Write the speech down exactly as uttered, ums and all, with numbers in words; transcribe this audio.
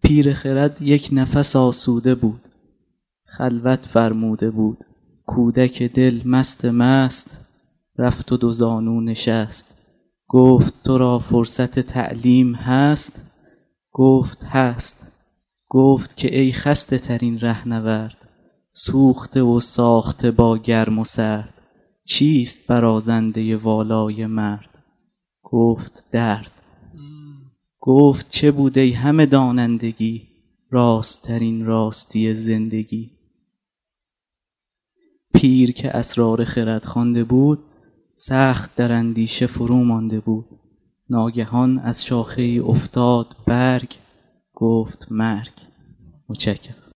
پیر خرد یک نفس آسوده بود، خلوت فرموده بود. کودک دل مست مست، رفت و دو زانو نشست. گفت تو را فرصت تعلیم هست؟ گفت هست. گفت که ای خسته ترین رهنورد، سوخته و ساخته با گرم و سرد، چیست برازنده والای مرد؟ گفت درد. گفت چه بود ای همه دانندگی، راست ترین راستی زندگی؟ پیر که اسرار خرد خوانده بود، سخت در اندیشه فرو مانده بود. ناگهان از شاخه ای افتاد برگ، گفت مرگ. متشکرم.